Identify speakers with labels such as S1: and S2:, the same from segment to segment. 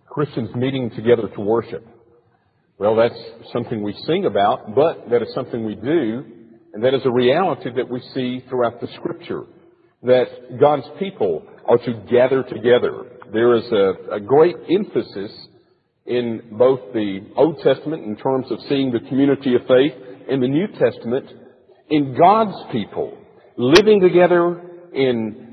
S1: Christians meeting together to worship. Well, that's something we sing about, but that is something we do, and that is a reality that we see throughout the Scripture, that God's people are to gather together. There is a great emphasis in both the Old Testament in terms of seeing the community of faith, and the New Testament in God's people living together in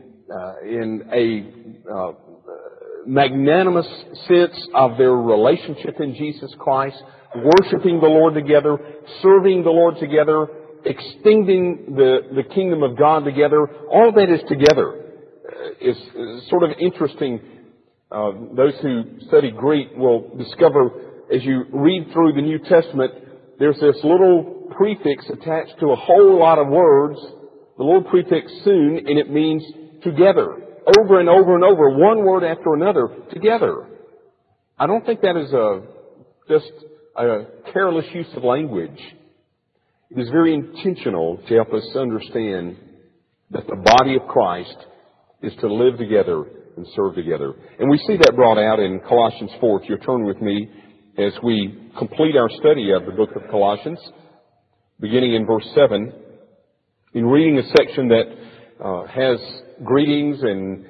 S1: a magnanimous sense of their relationship in Jesus Christ, worshiping the Lord together, serving the Lord together, extending the kingdom of God together. All that is together. Is sort of interesting. Those who study Greek will discover as you read through the New Testament, there's this little prefix attached to a whole lot of words, the little prefix soon, and it means together. Over and over and over, one word after another, together. I don't think that is just a careless use of language. It is very intentional to help us understand that the body of Christ is to live together and serve together. And we see that brought out in Colossians 4. If you'll turn with me as we complete our study of the book of Colossians, beginning in verse 7, in reading a section that has greetings and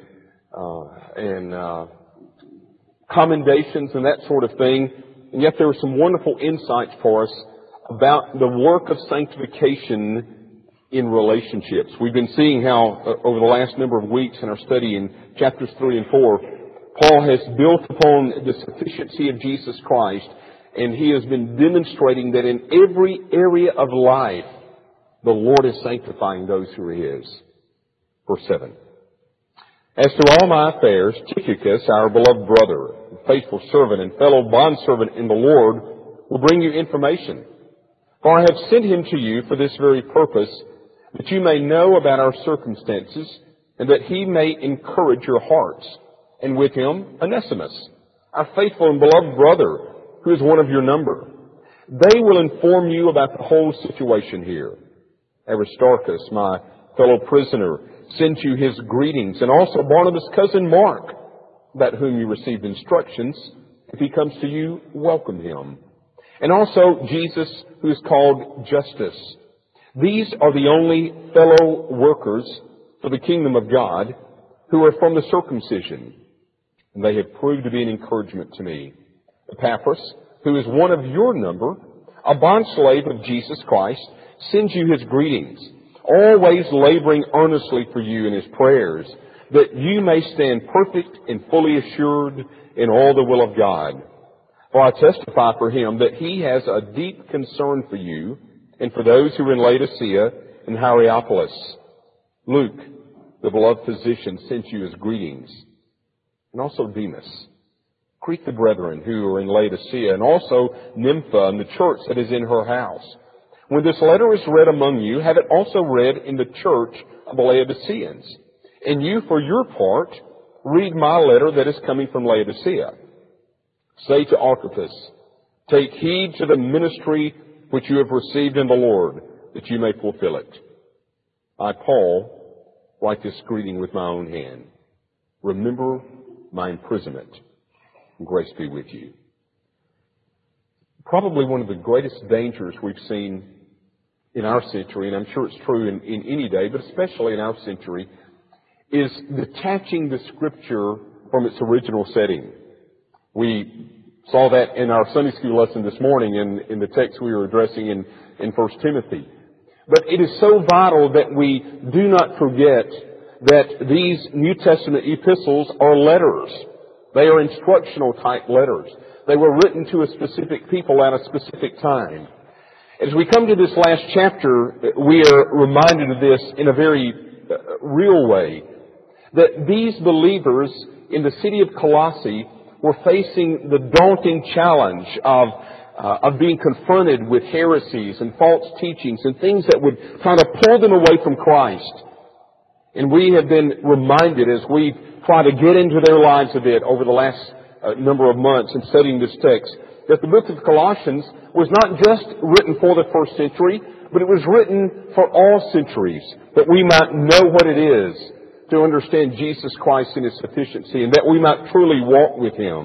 S1: commendations and that sort of thing. And yet there are some wonderful insights for us about the work of sanctification in relationships. We've been seeing how over the last number of weeks in our study in chapters 3 and 4, Paul has built upon the sufficiency of Jesus Christ, and he has been demonstrating that in every area of life, the Lord is sanctifying those who are His. Verse 7. As to all my affairs, Tychicus, our beloved brother, faithful servant and fellow bondservant in the Lord, will bring you information. For I have sent him to you for this very purpose, that you may know about our circumstances, and that he may encourage your hearts. And with him, Onesimus, our faithful and beloved brother, who is one of your number. They will inform you about the whole situation here. Aristarchus, my fellow prisoner, sends you his greetings, and also Barnabas' cousin Mark, about whom you received instructions. If he comes to you, welcome him. And also Jesus, who is called Justus. These are the only fellow workers for the kingdom of God who are from the circumcision, and they have proved to be an encouragement to me. Epaphras, who is one of your number, a bondslave of Jesus Christ, sends you his greetings, always laboring earnestly for you in his prayers, that you may stand perfect and fully assured in all the will of God. For I testify for him that he has a deep concern for you and for those who are in Laodicea and Hierapolis. Luke, the beloved physician, sends you his greetings, and also Demas. Greet the brethren who are in Laodicea, and also Nympha and the church that is in her house. When this letter is read among you, have it also read in the church of the Laodiceans. And you, for your part, read my letter that is coming from Laodicea. Say to Archippus, take heed to the ministry which you have received in the Lord, that you may fulfill it. I, Paul, write this greeting with my own hand. Remember my imprisonment, and grace be with you. Probably one of the greatest dangers we've seen in our century, and I'm sure it's true in any day, but especially in our century, is detaching the Scripture from its original setting. We saw that in our Sunday school lesson this morning in the text we were addressing in 1 Timothy. But it is so vital that we do not forget that these New Testament epistles are letters. They are instructional type letters. They were written to a specific people at a specific time. As we come to this last chapter, we are reminded of this in a very real way, that these believers in the city of Colossae were facing the daunting challenge of being confronted with heresies and false teachings and things that would kind of pull them away from Christ. And we have been reminded as we try to get into their lives a bit over the last number of months in studying this text, that the book of Colossians was not just written for the first century, but it was written for all centuries, that we might know what it is to understand Jesus Christ in His sufficiency, and that we might truly walk with Him.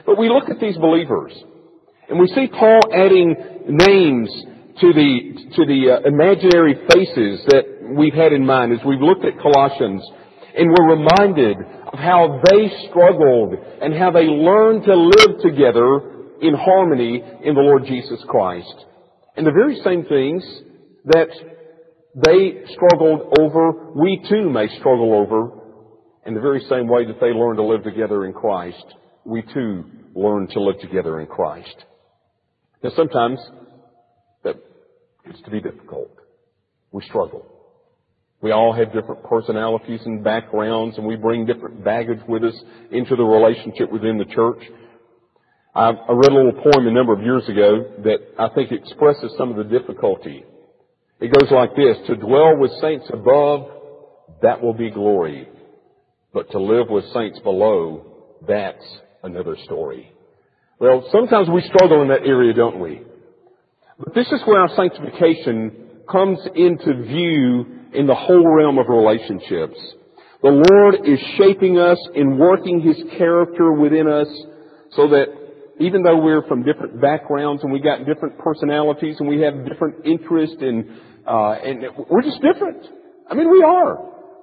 S1: But we look at these believers, and we see Paul adding names to the imaginary faces that we've had in mind as we've looked at Colossians, and we're reminded of how they struggled and how they learned to live together in harmony in the Lord Jesus Christ. And the very same things that they struggled over, we too may struggle over. In the very same way that they learned to live together in Christ, we too learn to live together in Christ. Now sometimes that gets to be difficult. We struggle. We all have different personalities and backgrounds, and we bring different baggage with us into the relationship within the church. I read a little poem a number of years ago that I think expresses some of the difficulty. It goes like this: to dwell with saints above, that will be glory. But to live with saints below, that's another story. Well, sometimes we struggle in that area, don't we? But this is where our sanctification comes into view in the whole realm of relationships. The Lord is shaping us and working His character within us so that even though we're from different backgrounds and we got different personalities and we have different interests and we're just different. I mean, we are.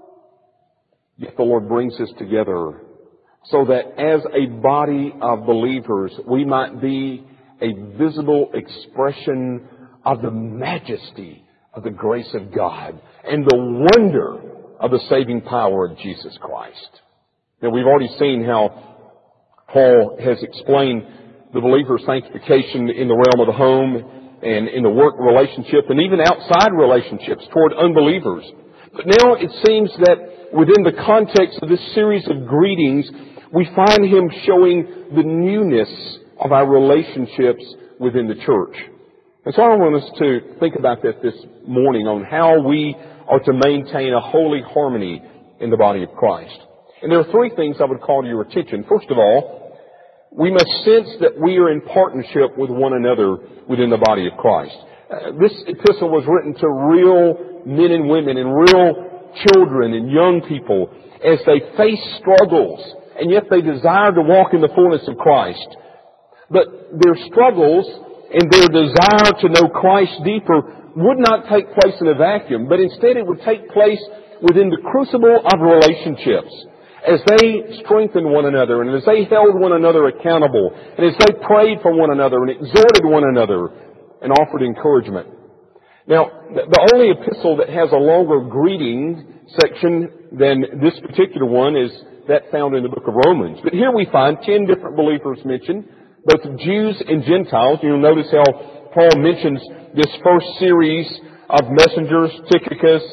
S1: Yet the Lord brings us together so that as a body of believers, we might be a visible expression of the majesty of the grace of God and the wonder of the saving power of Jesus Christ. Now, we've already seen how Paul has explained the believer's sanctification in the realm of the home and in the work relationship and even outside relationships toward unbelievers. But now it seems that within the context of this series of greetings, we find him showing the newness of our relationships within the church. And so I want us to think about that this morning on how we are to maintain a holy harmony in the body of Christ. And there are three things I would call to your attention. First of all, we must sense that we are in partnership with one another within the body of Christ. This epistle was written to real men and women and real children and young people as they face struggles, and yet they desire to walk in the fullness of Christ. But their struggles and their desire to know Christ deeper would not take place in a vacuum, but instead it would take place within the crucible of relationships as they strengthened one another and as they held one another accountable and as they prayed for one another and exhorted one another and offered encouragement. Now, the only epistle that has a longer greeting section than this particular one is that found in the book of Romans. But here we find 10 different believers mentioned, both Jews and Gentiles. You'll notice how Paul mentions this first series of messengers, Tychicus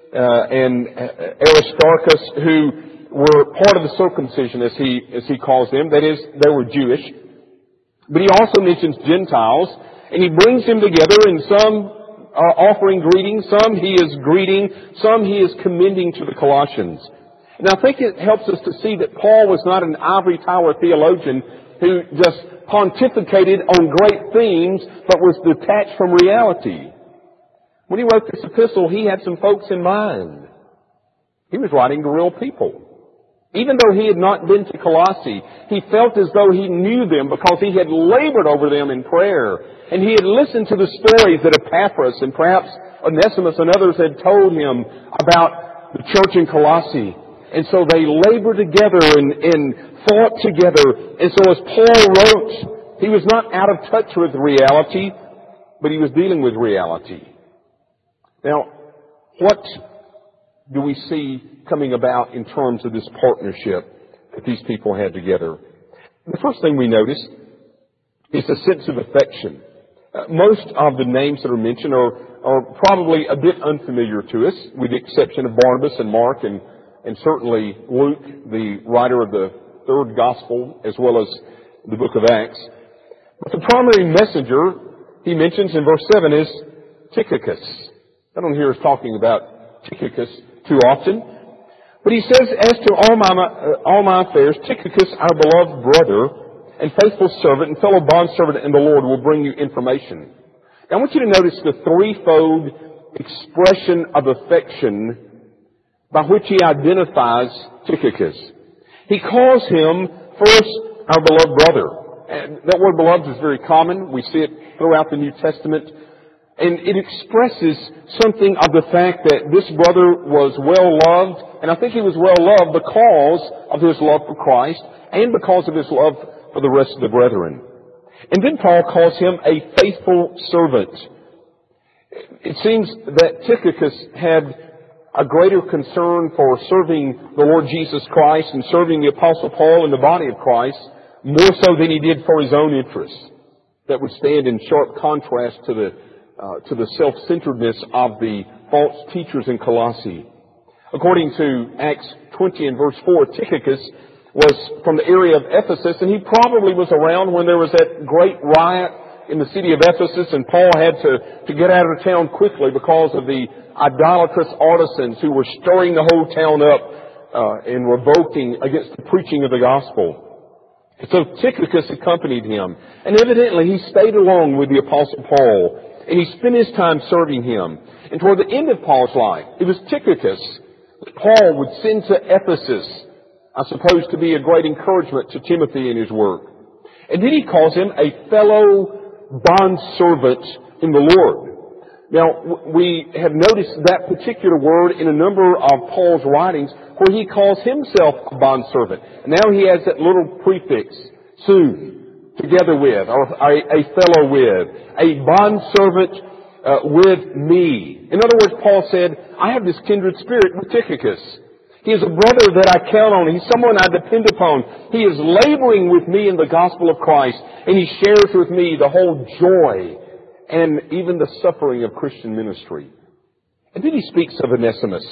S1: and Aristarchus, who were part of the circumcision, as he calls them. That is, they were Jewish. But he also mentions Gentiles, and he brings them together, and some are offering greetings, some he is greeting, some he is commending to the Colossians. And I think it helps us to see that Paul was not an ivory tower theologian who just pontificated on great themes, but was detached from reality. When he wrote this epistle, he had some folks in mind. He was writing to real people. Even though he had not been to Colossae, he felt as though he knew them because he had labored over them in prayer. And he had listened to the stories that Epaphras and perhaps Onesimus and others had told him about the church in Colossae. And so they labored together and fought together. And so as Paul wrote, he was not out of touch with reality, but he was dealing with reality. Now, what do we see coming about in terms of this partnership that these people had together? The first thing we notice is a sense of affection. Most of the names that are mentioned are probably a bit unfamiliar to us, with the exception of Barnabas and Mark and certainly Luke, the writer of the third gospel, as well as the book of Acts. But the primary messenger he mentions in verse 7 is Tychicus. I don't hear us talking about Tychicus too often. But he says, as to all my affairs, Tychicus, our beloved brother and faithful servant and fellow bondservant in the Lord, will bring you information. Now I want you to notice the threefold expression of affection by which he identifies Tychicus. He calls him, first, our beloved brother. And that word beloved is very common. We see it throughout the New Testament. And it expresses something of the fact that this brother was well loved. And I think he was well loved because of his love for Christ and because of his love for the rest of the brethren. And then Paul calls him a faithful servant. It seems that Tychicus had a greater concern for serving the Lord Jesus Christ and serving the Apostle Paul in the body of Christ more so than he did for his own interests. That would stand in sharp contrast to the self-centeredness of the false teachers in Colossae. According to Acts 20 and verse 4, Tychicus was from the area of Ephesus, and he probably was around when there was that great riot in the city of Ephesus, and Paul had to get out of town quickly because of the idolatrous artisans who were stirring the whole town up and revolting against the preaching of the gospel. So Tychicus accompanied him, and evidently he stayed along with the Apostle Paul, and he spent his time serving him. And toward the end of Paul's life, it was Tychicus that Paul would send to Ephesus, I suppose to be a great encouragement to Timothy in his work. And then he calls him a fellow bondservant in the Lord. Now, we have noticed that particular word in a number of Paul's writings where he calls himself a bondservant. And now he has that little prefix, soon, together with, or a fellow with, a bondservant with me. In other words, Paul said, I have this kindred spirit with Tychicus. He is a brother that I count on. He's someone I depend upon. He is laboring with me in the gospel of Christ, and he shares with me the whole joy and even the suffering of Christian ministry. And then he speaks of Onesimus.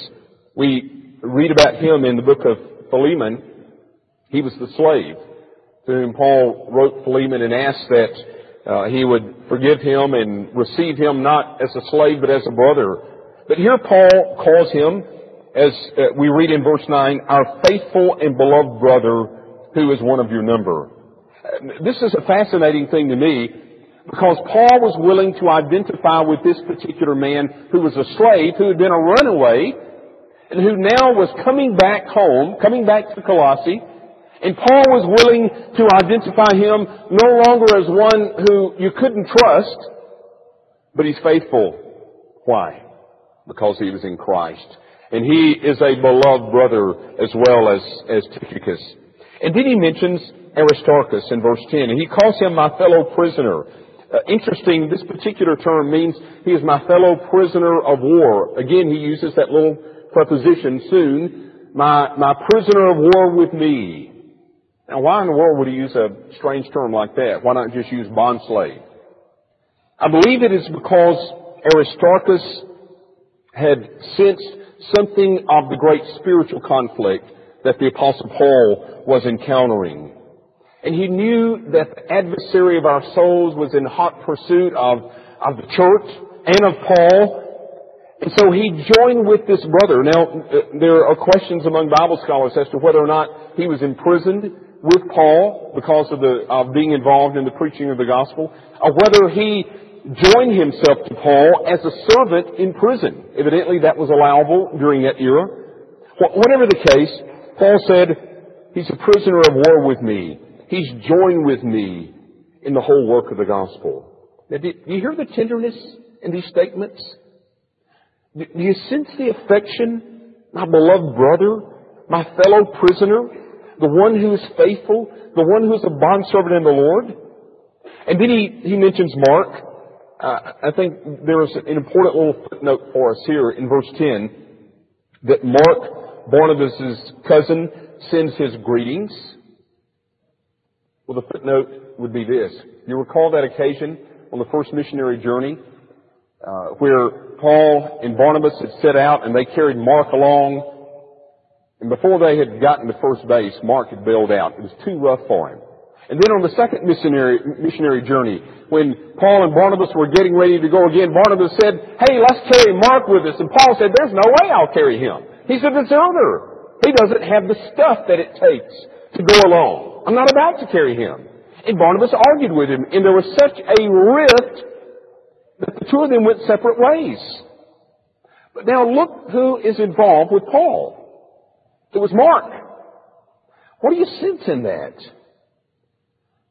S1: We read about him in the book of Philemon. He was the slave to whom Paul wrote Philemon and asked that he would forgive him and receive him not as a slave but as a brother. But here Paul calls him, as we read in verse 9, our faithful and beloved brother who is one of your number. This is a fascinating thing to me because Paul was willing to identify with this particular man who was a slave, who had been a runaway, and who now was coming back home, coming back to Colossae. And Paul was willing to identify him no longer as one who you couldn't trust, but he's faithful. Why? Because he was in Christ. And he is a beloved brother as well as Tychicus. And then he mentions Aristarchus in verse 10, and he calls him my fellow prisoner. Interesting, this particular term means he is my fellow prisoner of war. Again, he uses that little preposition, soon, my prisoner of war with me. Now, why in the world would he use a strange term like that? Why not just use bondslave? I believe it is because Aristarchus had sensed something of the great spiritual conflict that the Apostle Paul was encountering. And he knew that the adversary of our souls was in hot pursuit of the church and of Paul. And so he joined with this brother. Now, there are questions among Bible scholars as to whether or not he was imprisoned with Paul because of being involved in the preaching of the gospel, or whether he joined himself to Paul as a servant in prison. Evidently that was allowable during that era. Whatever the case, Paul said, he's a prisoner of war with me. He's joined with me in the whole work of the gospel. Now, do you hear the tenderness in these statements? Do you sense the affection? My beloved brother, my fellow prisoner, the one who is faithful, the one who is a bondservant in the Lord. And then he mentions Mark. I think there is an important little footnote for us here in verse 10 that Mark, Barnabas' cousin, sends his greetings. Well, the footnote would be this. You recall that occasion on the first missionary journey where Paul and Barnabas had set out and they carried Mark along. And before they had gotten to first base, Mark had bailed out. It was too rough for him. And then on the second missionary journey, when Paul and Barnabas were getting ready to go again, Barnabas said, hey, let's carry Mark with us. And Paul said, there's no way I'll carry him. He's a deserter. He doesn't have the stuff that it takes to go alone. I'm not about to carry him. And Barnabas argued with him, and there was such a rift that the two of them went separate ways. But now look who is involved with Paul. It was Mark. What do you sense in that?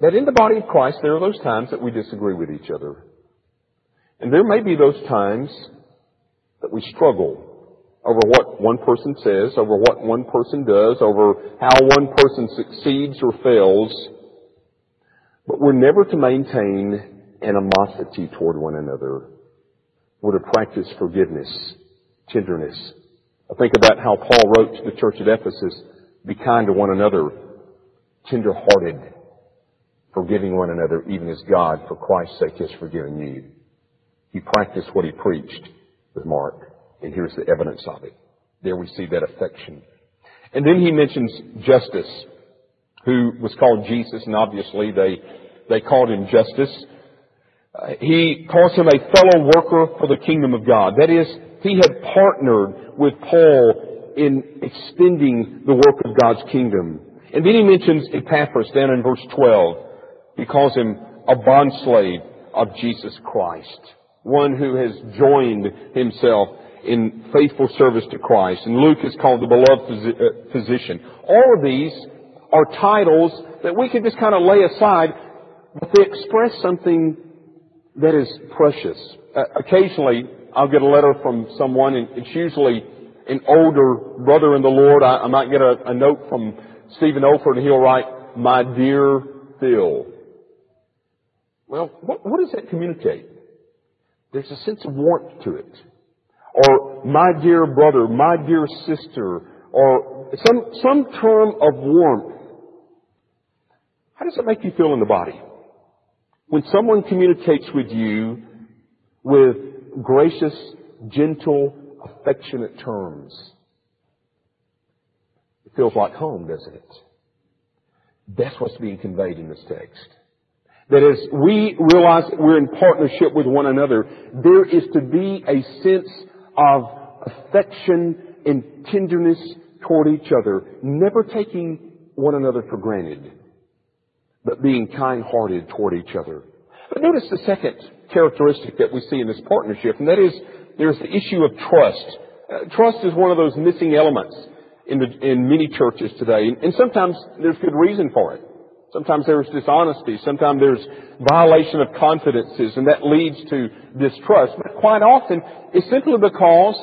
S1: that in the body of Christ there are those times that we disagree with each other. And there may be those times that we struggle over what one person says, over what one person does, over how one person succeeds or fails. But we're never to maintain animosity toward one another. We're to practice forgiveness, tenderness. I think about how Paul wrote to the church at Ephesus, be kind to one another, tender-hearted, forgiving one another, even as God, for Christ's sake, has forgiven you. He practiced what he preached with Mark, and here's the evidence of it. There we see that affection. And then he mentions Justus, who was called Jesus, and obviously they called him Justus. He calls him a fellow worker for the kingdom of God. That is, he had partnered with Paul in extending the work of God's kingdom. And then he mentions Epaphras down in verse 12. He calls him a bondslave of Jesus Christ, one who has joined himself in faithful service to Christ. And Luke is called the beloved physician. All of these are titles that we can just kind of lay aside, but they express something that is precious. Occasionally, I'll get a letter from someone, and it's usually an older brother in the Lord. I might get a note from Stephen Olford, and he'll write, "My dear Phil." Well, what does that communicate? There's a sense of warmth to it. Or, "my dear brother," "my dear sister," or some term of warmth. How does it make you feel in the body? When someone communicates with you with gracious, gentle, affectionate terms, it feels like home, doesn't it? That's what's being conveyed in this text. That as we realize that we're in partnership with one another, there is to be a sense of affection and tenderness toward each other, never taking one another for granted, but being kind-hearted toward each other. But notice the second characteristic that we see in this partnership, and that is there's the issue of trust. Trust is one of those missing elements in many churches today, and sometimes there's good reason for it. Sometimes there's dishonesty. Sometimes there's violation of confidences, and that leads to distrust. But quite often, it's simply because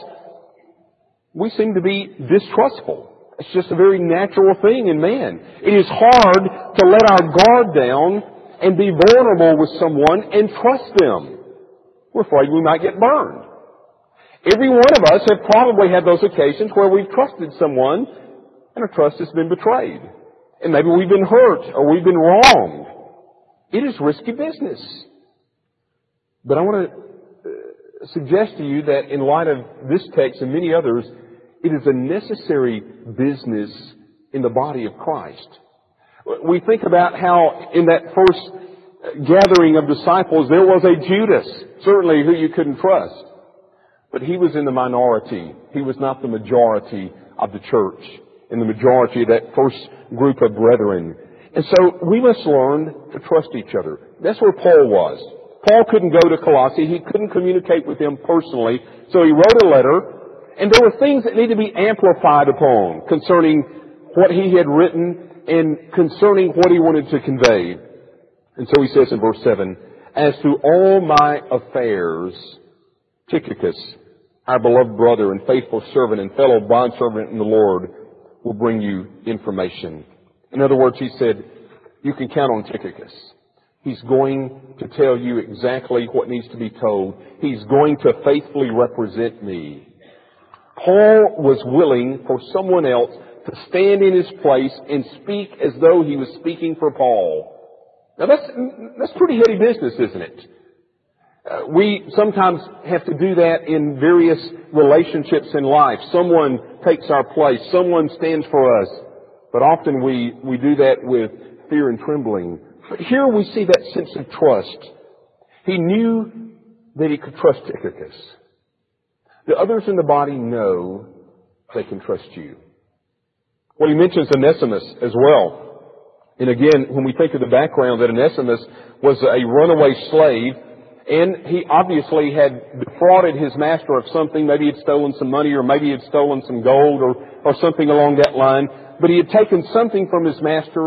S1: we seem to be distrustful. It's just a very natural thing in man. It is hard to let our guard down and be vulnerable with someone and trust them. We're afraid we might get burned. Every one of us have probably had those occasions where we've trusted someone and our trust has been betrayed. And maybe we've been hurt or we've been wronged. It is risky business. But I want to suggest to you that in light of this text and many others, it is a necessary business in the body of Christ. We think about how in that first gathering of disciples, there was a Judas, certainly who you couldn't trust. But he was in the minority. He was not the majority of the church, in the majority of that first group of brethren. And so we must learn to trust each other. That's where Paul was. Paul couldn't go to Colossae. He couldn't communicate with them personally. So he wrote a letter, and there were things that need to be amplified upon concerning what he had written and concerning what he wanted to convey. And so he says in verse 7, "As to all my affairs, Tychicus, our beloved brother and faithful servant and fellow bondservant in the Lord, will bring you information." In other words, he said, you can count on Tychicus. He's going to tell you exactly what needs to be told. He's going to faithfully represent me. Paul was willing for someone else to stand in his place and speak as though he was speaking for Paul. Now that's pretty heady business, isn't it? We sometimes have to do that in various relationships in life. Someone takes our place. Someone stands for us. But often we do that with fear and trembling. But here we see that sense of trust. He knew that he could trust Tychicus. The others in the body know they can trust you. Well, he mentions Onesimus as well. And again, when we think of the background that Onesimus was a runaway slave, and he obviously had defrauded his master of something. Maybe he had stolen some money, or maybe he had stolen some gold, or something along that line. But he had taken something from his master,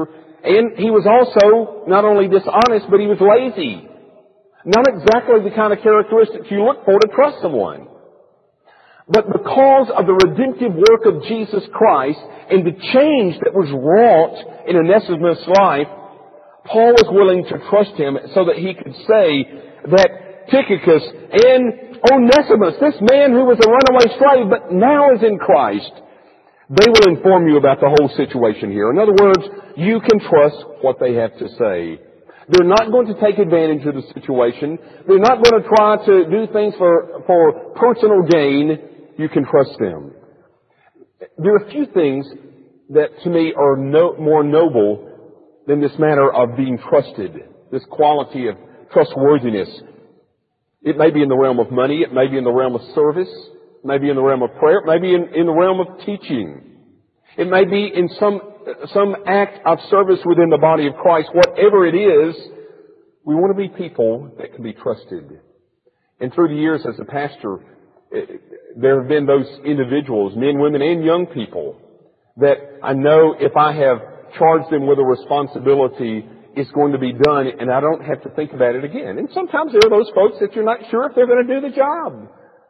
S1: And he was also not only dishonest, but he was lazy. Not exactly the kind of characteristics you look for to trust someone. But because of the redemptive work of Jesus Christ and the change that was wrought in Onesimus' life, Paul was willing to trust him so that he could say that Tychicus and Onesimus, this man who was a runaway slave but now is in Christ, they will inform you about the whole situation here. In other words, you can trust what they have to say. They're not going to take advantage of the situation. They're not going to try to do things for personal gain. You can trust them. There are a few things that to me are more noble than this matter of being trusted, this quality of trustworthiness. It may be in the realm of money, it may be in the realm of service, it may be in the realm of prayer, it may be in the realm of teaching. It may be in some act of service within the body of Christ. Whatever it is, we want to be people that can be trusted. And through the years as a pastor, there have been those individuals, men, women, and young people, that I know if I have charged them with a responsibility, it's going to be done, and I don't have to think about it again. And sometimes there are those folks that you're not sure if they're going to do the job.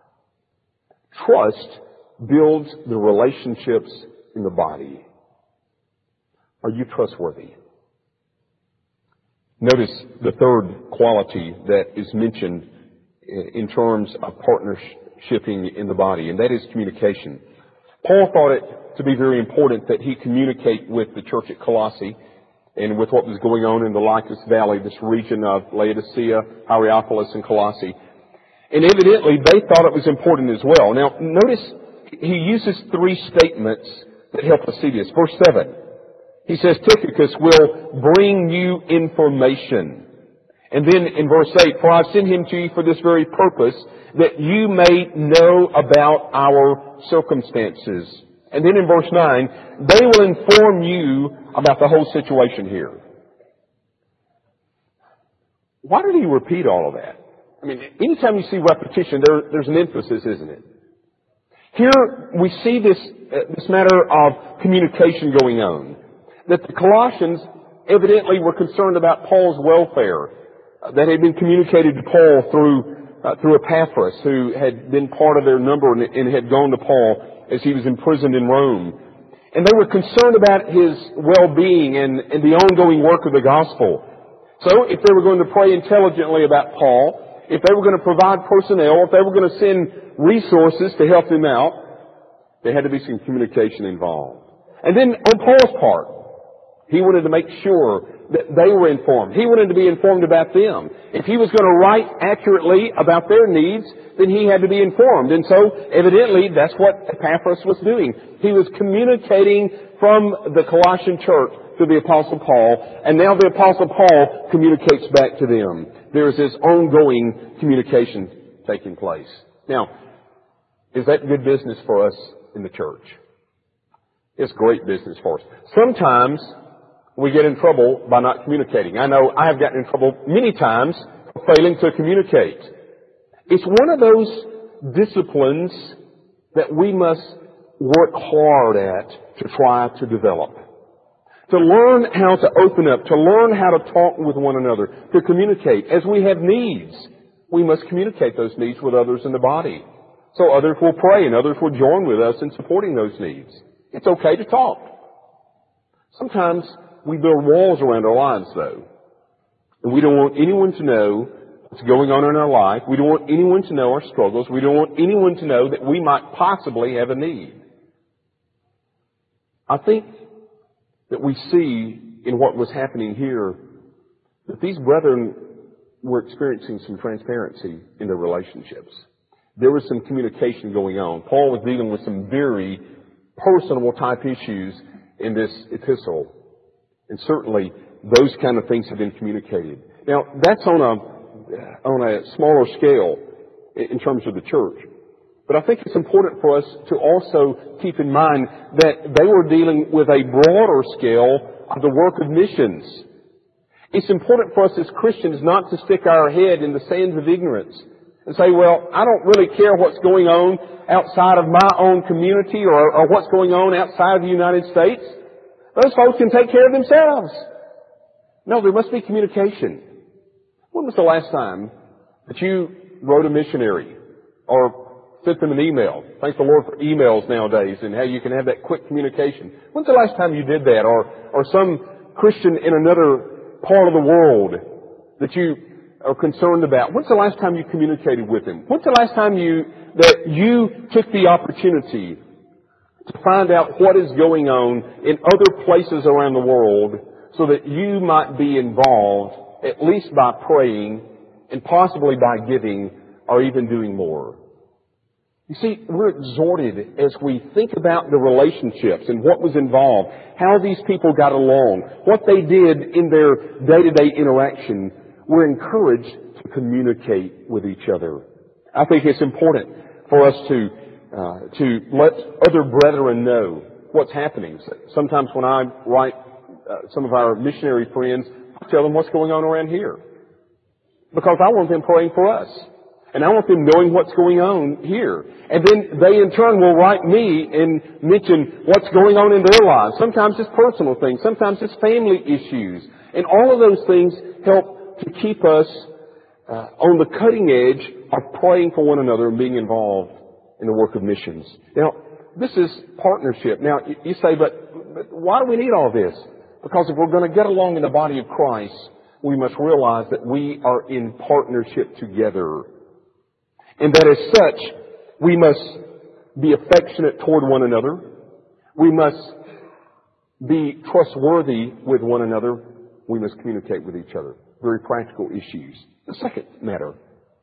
S1: Trust builds the relationships in the body. Are you trustworthy? Notice the third quality that is mentioned in terms of partnershiping in the body, and that is communication. Paul thought it to be very important that he communicate with the church at Colossae and with what was going on in the Lycus Valley, this region of Laodicea, Hierapolis, and Colossae. And evidently, they thought it was important as well. Now, notice he uses three statements that help us see this. Verse 7, he says, Tychicus will bring you information. And then in verse 8, for I've sent him to you for this very purpose, that you may know about our circumstances. And then in verse 9, they will inform you about the whole situation here. Why did he repeat all of that? I mean, anytime you see repetition, there's an emphasis, isn't it? Here we see this matter of communication going on. That the Colossians evidently were concerned about Paul's welfare. That had been communicated to Paul through Epaphras, who had been part of their number and had gone to Paul as he was imprisoned in Rome. And they were concerned about his well-being and the ongoing work of the gospel. So if they were going to pray intelligently about Paul, if they were going to provide personnel, if they were going to send resources to help him out, there had to be some communication involved. And then on Paul's part, he wanted to make sure that they were informed. He wanted to be informed about them. If he was going to write accurately about their needs, then he had to be informed. And so, evidently, that's what Epaphras was doing. He was communicating from the Colossian church to the Apostle Paul, and now the Apostle Paul communicates back to them. There is this ongoing communication taking place. Now, is that good business for us in the church? It's great business for us. Sometimes we get in trouble by not communicating. I know I have gotten in trouble many times for failing to communicate. It's one of those disciplines that we must work hard at to try to develop. To learn how to open up, to learn how to talk with one another, to communicate. As we have needs, we must communicate those needs with others in the body. So others will pray and others will join with us in supporting those needs. It's okay to talk. Sometimes we build walls around our lives, though. And we don't want anyone to know what's going on in our life. We don't want anyone to know our struggles. We don't want anyone to know that we might possibly have a need. I think that we see in what was happening here that these brethren were experiencing some transparency in their relationships. There was some communication going on. Paul was dealing with some very personal type issues in this epistle. And certainly those kind of things have been communicated. Now, that's on a smaller scale in terms of the church. But I think it's important for us to also keep in mind that they were dealing with a broader scale of the work of missions. It's important for us as Christians not to stick our head in the sands of ignorance and say, well, I don't really care what's going on outside of my own community or what's going on outside of the United States. Those folks can take care of themselves. No, there must be communication. When was the last time that you wrote a missionary or sent them an email? Thank the Lord for emails nowadays and how you can have that quick communication. When's the last time you did that? Or some Christian in another part of the world that you are concerned about. When's the last time you communicated with him? When's the last time you took the opportunity to find out what is going on in other places around the world so that you might be involved, at least by praying and possibly by giving or even doing more? You see, we're exhorted as we think about the relationships and what was involved, how these people got along, what they did in their day-to-day interaction. We're encouraged to communicate with each other. I think it's important for us to let other brethren know what's happening. Sometimes when I write some of our missionary friends, I tell them what's going on around here, because I want them praying for us. And I want them knowing what's going on here. And then they in turn will write me and mention what's going on in their lives. Sometimes it's personal things. Sometimes it's family issues. And all of those things help to keep us on the cutting edge of praying for one another and being involved in the work of missions. Now, this is partnership. Now, you say, but why do we need all this? Because if we're going to get along in the body of Christ, we must realize that we are in partnership together. And that as such, we must be affectionate toward one another. We must be trustworthy with one another. We must communicate with each other. Very practical issues. The second matter,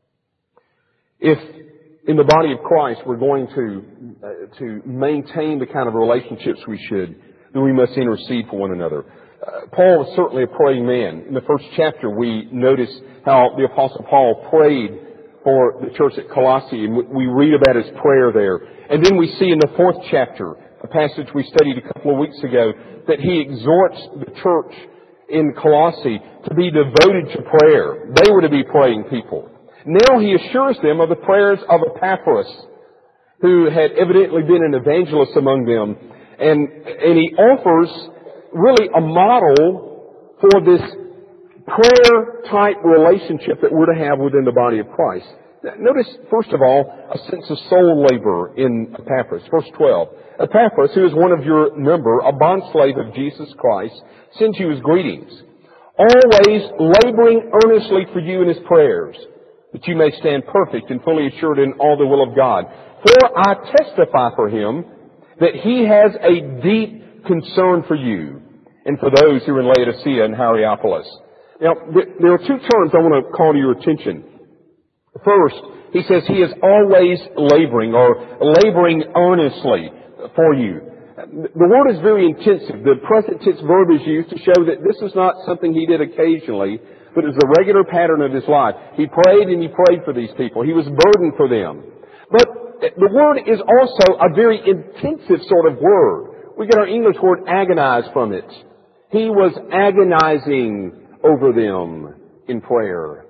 S1: if in the body of Christ we're going to maintain the kind of relationships we should, then we must intercede for one another. Paul was certainly a praying man. In the first chapter, we notice how the Apostle Paul prayed for the church at Colossae, and we read about his prayer there. And then we see in the fourth chapter, a passage we studied a couple of weeks ago, that he exhorts the church in Colossae to be devoted to prayer. They were to be praying people. Now he assures them of the prayers of Epaphras, who had evidently been an evangelist among them. And he offers really a model for this prayer-type relationship that we're to have within the body of Christ. Notice, first of all, a sense of soul labor in Epaphras. Verse 12. Epaphras, who is one of your number, a bondslave of Jesus Christ, sends you his greetings, always laboring earnestly for you in his prayers, that you may stand perfect and fully assured in all the will of God. For I testify for him that he has a deep concern for you and for those who are in Laodicea and Hierapolis. Now, there are two terms I want to call to your attention. First, he says he is always laboring, or laboring earnestly for you. The word is very intensive. The present tense verb is used to show that this is not something he did occasionally, but is a regular pattern of his life. He prayed and he prayed for these people. He was burdened for them. But the word is also a very intensive sort of word. We get our English word agonize from it. He was agonizing over them in prayer.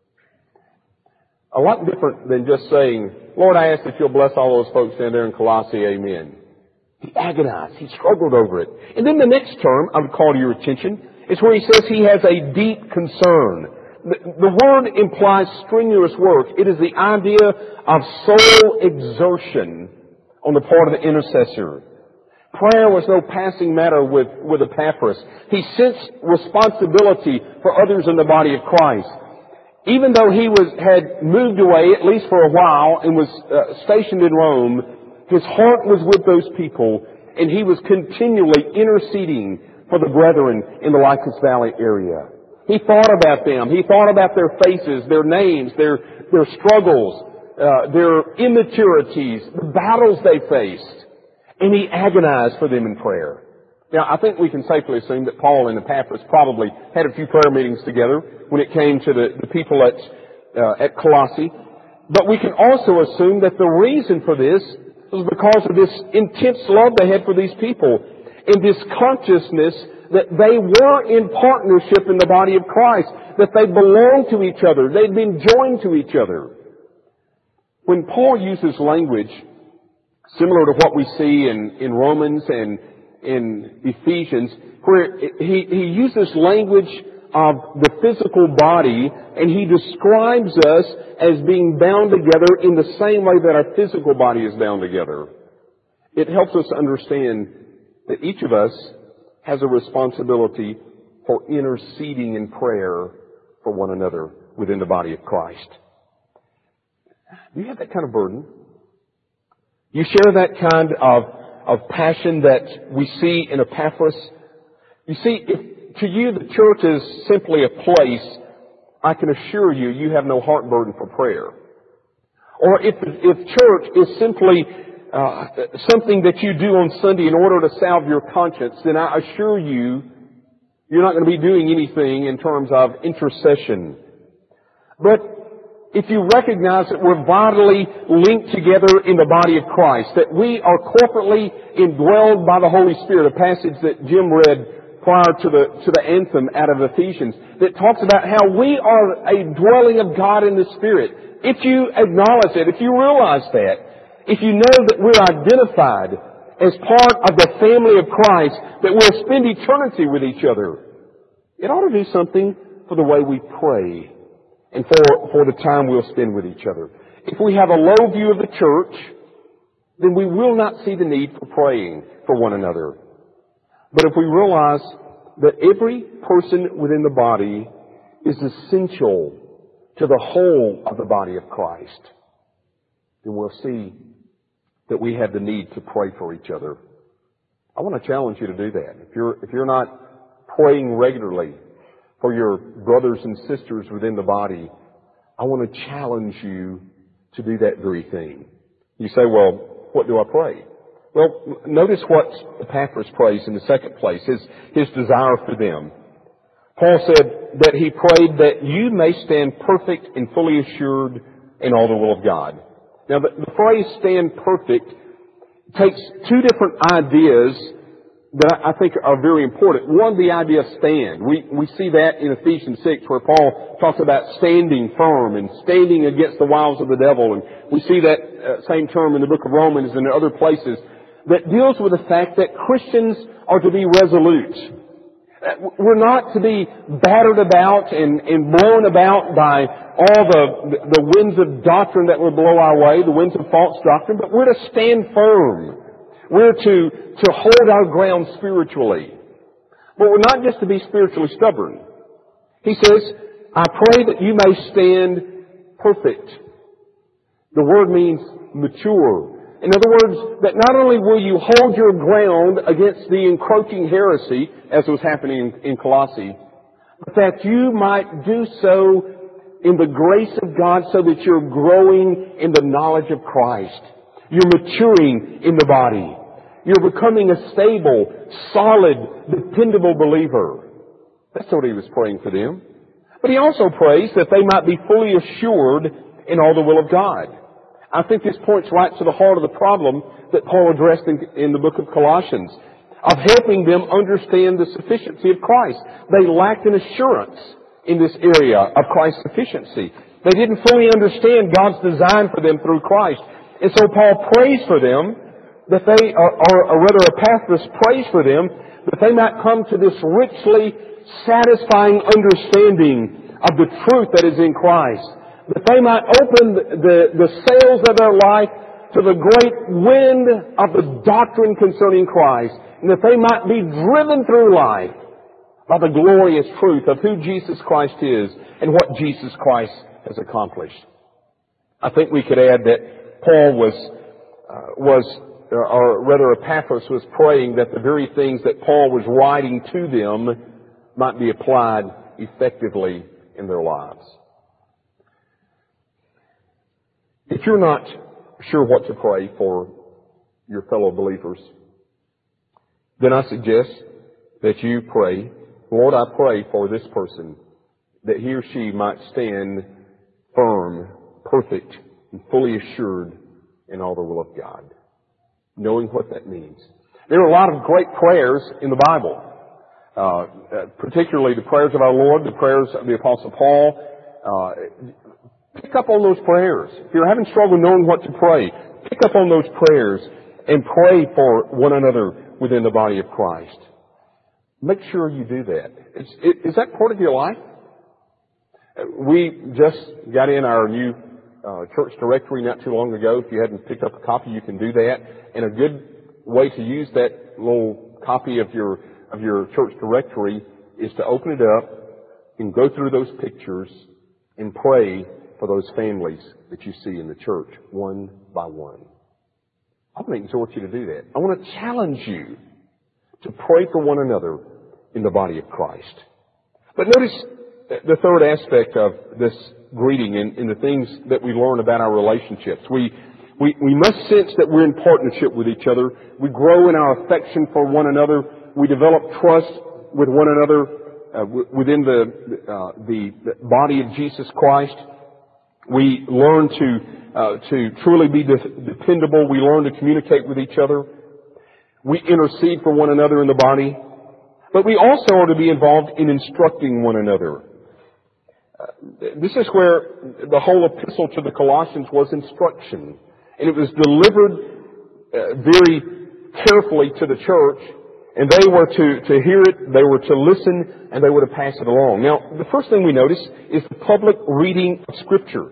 S1: A lot different than just saying, Lord, I ask that you'll bless all those folks down there in Colossae, amen. He agonized. He struggled over it. And then the next term I would call to your attention is where he says he has a deep concern. The word implies strenuous work. It is the idea of soul exertion on the part of the intercessor. Prayer was no passing matter with Epaphras. He sensed responsibility for others in the body of Christ. Even though he had moved away, at least for a while, and was stationed in Rome, his heart was with those people, and he was continually interceding for the brethren in the Lycus Valley area. He thought about them. He thought about their faces, their names, their struggles, their immaturities, the battles they faced. And he agonized for them in prayer. Now, I think we can safely assume that Paul and Epaphras probably had a few prayer meetings together when it came to the people at Colossae. But we can also assume that the reason for this was because of this intense love they had for these people and this consciousness that they were in partnership in the body of Christ, that they belonged to each other, they'd been joined to each other. When Paul uses language similar to what we see in Romans and in Ephesians, where he uses language of the physical body, and he describes us as being bound together in the same way that our physical body is bound together. It helps us understand that each of us has a responsibility for interceding in prayer for one another within the body of Christ. Do you have that kind of burden? You share that kind of passion that we see in Epaphras? You see, if to you the church is simply a place, I can assure you, you have no heart burden for prayer. Or if church is simply something that you do on Sunday in order to salve your conscience, then I assure you, you're not going to be doing anything in terms of intercession. But if you recognize that we're vitally linked together in the body of Christ, that we are corporately indwelled by the Holy Spirit, a passage that Jim read prior to the anthem out of Ephesians, that talks about how we are a dwelling of God in the Spirit. If you acknowledge it, if you realize that, if you know that we're identified as part of the family of Christ, that we'll spend eternity with each other, it ought to do something for the way we pray and for the time we'll spend with each other. If we have a low view of the church, then we will not see the need for praying for one another. But if we realize that every person within the body is essential to the whole of the body of Christ, then we'll see that we have the need to pray for each other. I want to challenge you to do that. If you're not praying regularly for your brothers and sisters within the body, I want to challenge you to do that very thing. You say, well, what do I pray? Well, notice what Epaphras prays in the second place, his desire for them. Paul said that he prayed that you may stand perfect and fully assured in all the will of God. Now, the phrase stand perfect takes two different ideas that I think are very important. One, the idea of stand. We see that in Ephesians 6 where Paul talks about standing firm and standing against the wiles of the devil. And we see that same term in the book of Romans and in other places that deals with the fact that Christians are to be resolute. We're not to be battered about and blown about by all the winds of doctrine that will blow our way, the winds of false doctrine, but we're to stand firm. We're to hold our ground spiritually. But we're not just to be spiritually stubborn. He says, I pray that you may stand perfect. The word means mature. In other words, that not only will you hold your ground against the encroaching heresy, as was happening in Colossae, but that you might do so in the grace of God so that you're growing in the knowledge of Christ. You're maturing in the body. You're becoming a stable, solid, dependable believer. That's what he was praying for them. But he also prays that they might be fully assured in all the will of God. I think this points right to the heart of the problem that Paul addressed in the book of Colossians, of helping them understand the sufficiency of Christ. They lacked an assurance in this area of Christ's sufficiency. They didn't fully understand God's design for them through Christ. And so Paul prays for them that they, or rather Epaphras prays for them, that they might come to this richly satisfying understanding of the truth that is in Christ. That they might open the sails of their life to the great wind of the doctrine concerning Christ. And that they might be driven through life by the glorious truth of who Jesus Christ is and what Jesus Christ has accomplished. I think we could add that Paul or rather Epaphras was praying that the very things that Paul was writing to them might be applied effectively in their lives. If you're not sure what to pray for your fellow believers, then I suggest that you pray, Lord, I pray for this person, that he or she might stand firm, perfect, and fully assured in all the will of God, knowing what that means. There are a lot of great prayers in the Bible, particularly the prayers of our Lord, the prayers of the Apostle Paul. Pick up on those prayers. If you're having trouble knowing what to pray, pick up on those prayers and pray for one another within the body of Christ. Make sure you do that. Is that part of your life? We just got in our new church directory not too long ago. If you hadn't picked up a copy, you can do that. And a good way to use that little copy of your church directory is to open it up and go through those pictures and pray for those families that you see in the church one by one. I want to exhort you to do that. I want to challenge you to pray for one another in the body of Christ. But notice the third aspect of this greeting and the things that we learn about our relationships. We must sense that we're in partnership with each other. We grow in our affection for one another. We develop trust with one another within the body of Jesus Christ. We learn to truly be dependable. We learn to communicate with each other. We intercede for one another in the body. But we also are to be involved in instructing one another. This is where the whole epistle to the Colossians was instruction. And it was delivered very carefully to the church. And they were to hear it, they were to listen, and they were to pass it along. Now, the first thing we notice is the public reading of Scripture.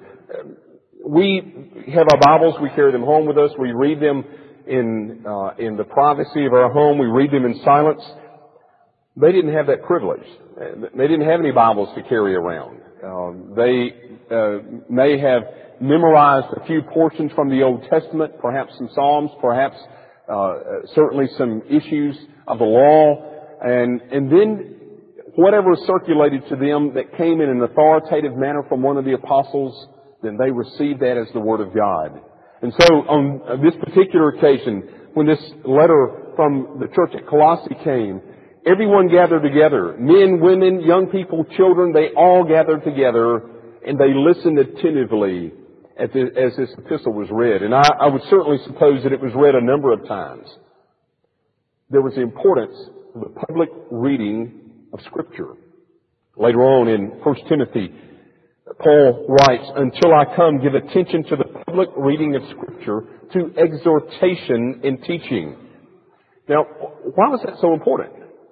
S1: We have our Bibles, we carry them home with us, we read them in the privacy of our home, we read them in silence. They didn't have that privilege. They didn't have any Bibles to carry around. They may have memorized a few portions from the Old Testament, perhaps some Psalms, perhaps certainly some issues of the law, and then whatever circulated to them that came in an authoritative manner from one of the apostles, then they received that as the Word of God. And so on this particular occasion, when this letter from the church at Colossae came, everyone gathered together. Men, women, young people, children, they all gathered together and they listened attentively as this epistle was read. And I would certainly suppose that it was read a number of times. There was the importance of the public reading of Scripture. Later on in 1 Timothy, Paul writes, "Until I come, give attention to the public reading of Scripture, to exhortation and teaching." Now, why was that so important?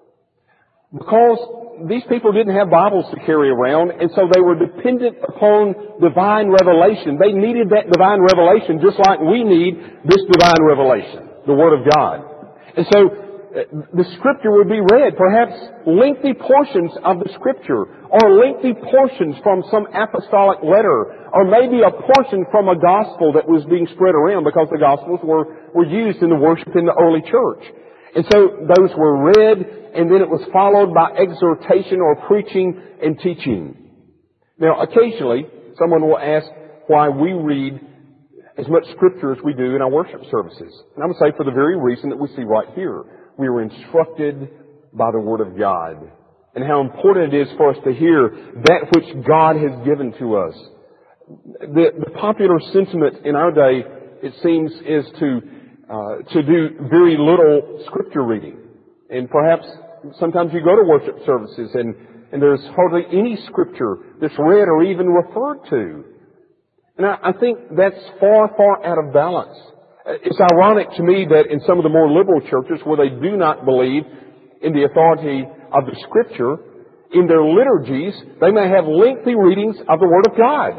S1: Because these people didn't have Bibles to carry around, and so they were dependent upon divine revelation. They needed that divine revelation just like we need this divine revelation, the Word of God. And so the Scripture would be read, perhaps lengthy portions of the Scripture, or lengthy portions from some apostolic letter, or maybe a portion from a gospel that was being spread around because the gospels were used in the worship in the early church. And so those were read, and then it was followed by exhortation or preaching and teaching. Now, occasionally, someone will ask why we read as much Scripture as we do in our worship services. And I would say for the very reason that we see right here. We are instructed by the Word of God. And how important it is for us to hear that which God has given to us. The popular sentiment in our day, it seems, is to do very little Scripture reading. And perhaps sometimes you go to worship services and there's hardly any Scripture that's read or even referred to. And I think that's far, far out of balance. It's ironic to me that in some of the more liberal churches where they do not believe in the authority of the Scripture, in their liturgies, they may have lengthy readings of the Word of God.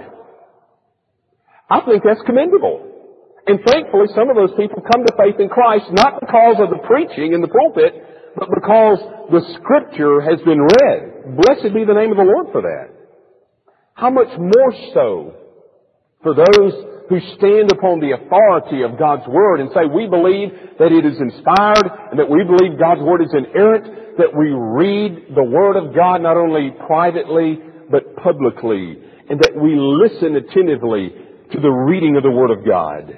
S1: I think that's commendable. And thankfully, some of those people come to faith in Christ not because of the preaching in the pulpit, but because the Scripture has been read. Blessed be the name of the Lord for that. How much more so for those who stand upon the authority of God's Word and say we believe that it is inspired and that we believe God's Word is inerrant, that we read the Word of God not only privately but publicly, and that we listen attentively to the reading of the Word of God.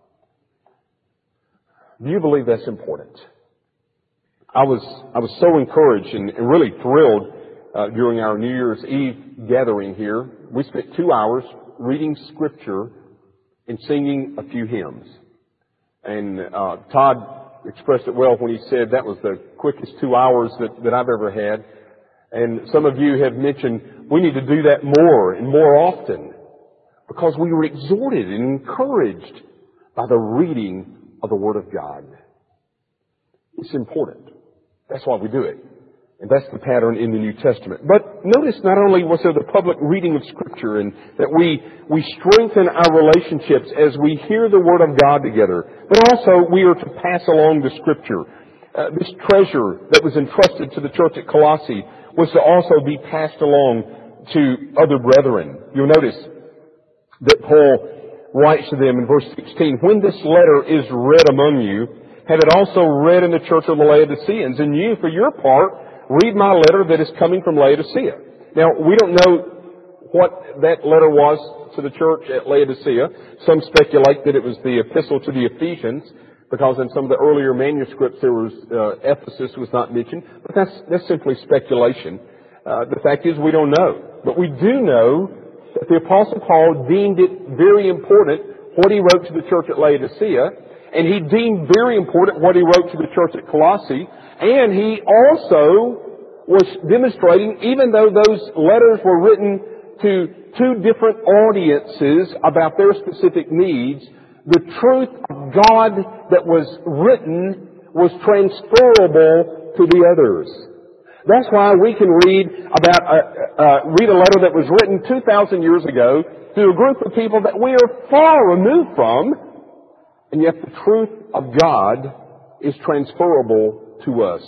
S1: Do you believe that's important? I was so encouraged and really thrilled during our New Year's Eve gathering here. We spent 2 hours reading Scripture and singing a few hymns. And Todd expressed it well when he said that was the quickest 2 hours that I've ever had. And some of you have mentioned we need to do that more and more often because we were exhorted and encouraged by the reading of the Word of God. It's important. That's why we do it. And that's the pattern in the New Testament. But notice not only was there the public reading of Scripture and that we strengthen our relationships as we hear the Word of God together, but also we are to pass along the Scripture. This treasure that was entrusted to the church at Colossae was to also be passed along to other brethren. You'll notice that Paul writes to them in verse 16, "When this letter is read among you, have it also read in the church of the Laodiceans, and you, for your part, read my letter that is coming from Laodicea." Now, we don't know what that letter was to the church at Laodicea. Some speculate that it was the epistle to the Ephesians, because in some of the earlier manuscripts there was Ephesus was not mentioned. But that's simply speculation. The fact is we don't know. But we do know that the Apostle Paul deemed it very important what he wrote to the church at Laodicea, and he deemed very important what he wrote to the church at Colossae, and he also was demonstrating, even though those letters were written to two different audiences about their specific needs, the truth of God that was written was transferable to the others. That's why we can read a letter that was written 2,000 years ago to a group of people that we are far removed from, and yet the truth of God is transferable to us.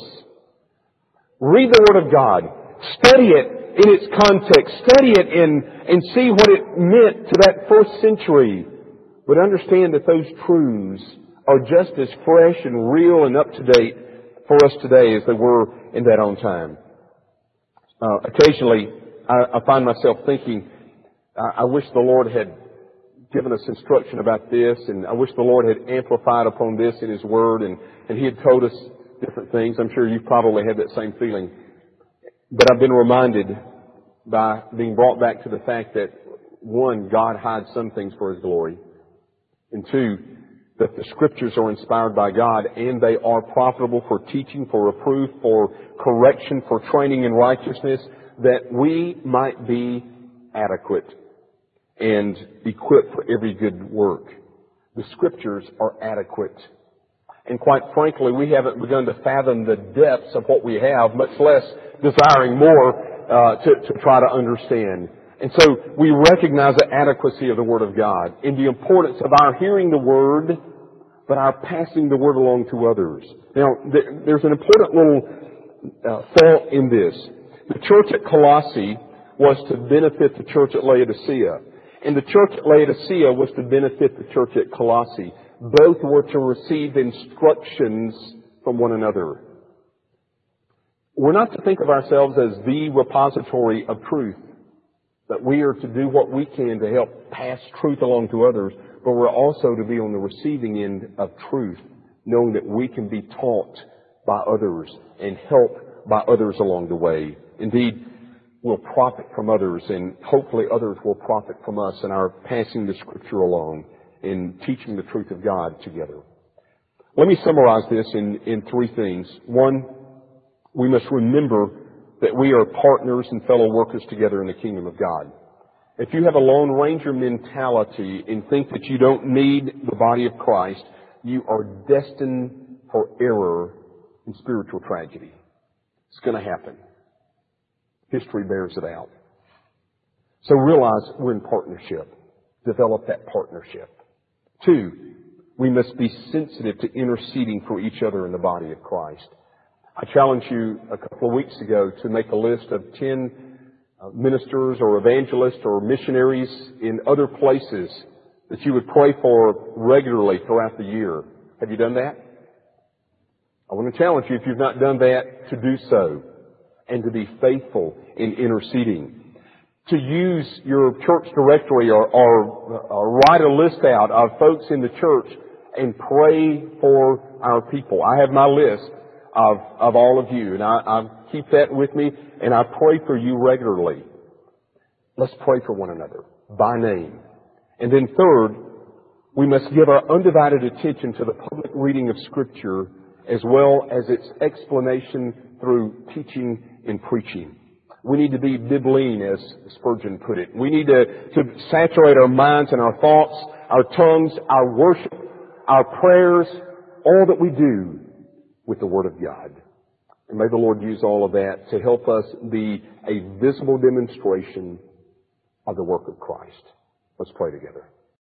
S1: Read the Word of God. Study it in its context. Study it and see what it meant to that first century. But understand that those truths are just as fresh and real and up to date for us today as they were in that own time. Occasionally, I find myself thinking, I wish the Lord had given us instruction about this, and I wish the Lord had amplified upon this in His Word, and He had told us different things. I'm sure you've probably had that same feeling. But I've been reminded by being brought back to the fact that, one, God hides some things for His glory, and two, that the Scriptures are inspired by God and they are profitable for teaching, for reproof, for correction, for training in righteousness, that we might be adequate and equipped for every good work. The Scriptures are adequate. And quite frankly, we haven't begun to fathom the depths of what we have, much less desiring more to try to understand. And so we recognize the adequacy of the Word of God and the importance of our hearing the Word, but our passing the Word along to others. Now, there's an important little thought in this. The church at Colossae was to benefit the church at Laodicea, and the church at Laodicea was to benefit the church at Colossae. Both were to receive instructions from one another. We're not to think of ourselves as the repository of truth, that we are to do what we can to help pass truth along to others, but we're also to be on the receiving end of truth, knowing that we can be taught by others and helped by others along the way. Indeed, we'll profit from others, and hopefully others will profit from us in our passing the Scripture along and teaching the truth of God together. Let me summarize this in three things. One, we must remember that we are partners and fellow workers together in the kingdom of God. If you have a Lone Ranger mentality and think that you don't need the body of Christ, you are destined for error and spiritual tragedy. It's going to happen. History bears it out. So realize we're in partnership. Develop that partnership. Two, we must be sensitive to interceding for each other in the body of Christ. I challenged you a couple of weeks ago to make a list of 10 ministers or evangelists or missionaries in other places that you would pray for regularly throughout the year. Have you done that? I want to challenge you, if you've not done that, to do so and to be faithful in interceding. To use your church directory or write a list out of folks in the church and pray for our people. I have my list of all of you, and I keep that with me, and I pray for you regularly. Let's pray for one another by name. And then third, we must give our undivided attention to the public reading of Scripture as well as its explanation through teaching and preaching. We need to be bibline, as Spurgeon put it. We need to saturate our minds and our thoughts, our tongues, our worship, our prayers, all that we do with the Word of God. And may the Lord use all of that to help us be a visible demonstration of the work of Christ. Let's pray together.